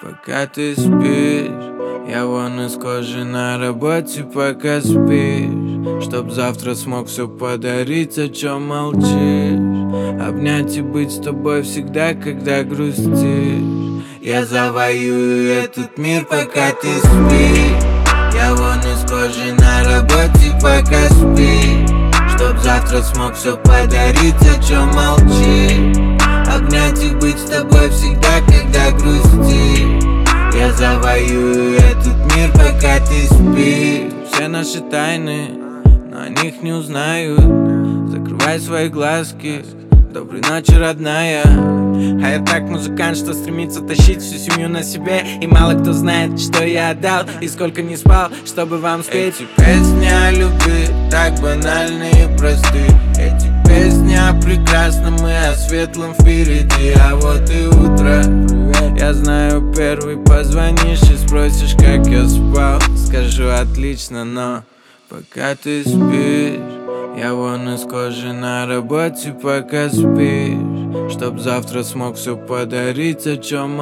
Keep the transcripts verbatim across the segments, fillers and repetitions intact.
Пока ты спишь, я вон из кожи на работе, пока спишь, чтоб завтра смог все подарить, о чем молчишь. Обнять и быть с тобой всегда, когда грустишь. Я завоюю этот мир, пока ты спишь. Я вон из кожи на работе, пока спишь, чтоб завтра смог все подарить, о чем молчишь. Обнять и быть с тобой всегда, когда грустишь. Я завоюю этот мир, пока ты спишь. Все наши тайны, но о них не узнают. Закрывай свои глазки, доброй ночи, родная. А я так музыкант, что стремится тащить всю семью на себе. И мало кто знает, что я отдал и сколько не спал, чтобы вам спеть. Эти песни о любви так банальны и просты. Эти песни о прекрасном и о светлом впереди. А вот и утро, я знаю, первый позвонишь и спросишь, как я спал. Скажу отлично, но пока ты спишь, я вон из кожи на работе, пока спишь, чтоб завтра смог все подарить, о чем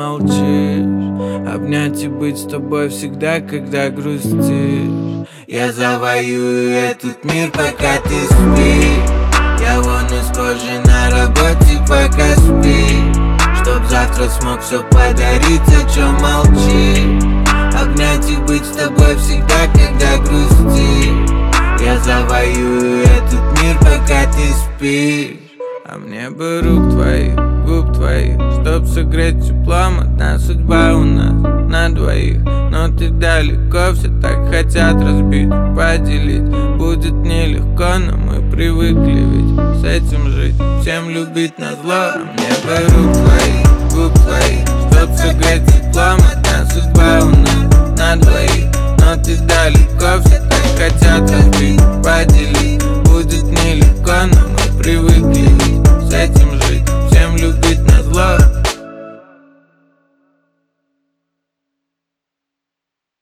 молчишь. Обнять и быть с тобой всегда, когда грустишь. Я завоюю этот мир, пока ты спишь. Я вон из кожи на работе, пока спишь, чтоб завтра смог все подарить, о чем молчишь. Обнять и быть с тобой всегда, когда грустишь. Я завоюю этот мир, пока ты спишь. А мне бы рук твоих, губ твоих, чтоб согреть теплом. Одна судьба у нас на двоих, но ты далеко, все так хотят разбить, поделить. Будет нелегко, но мы привыкли ведь с этим жить, всем любить назло. А мне бы рук твоих, губ твоих, чтоб согреть теплом.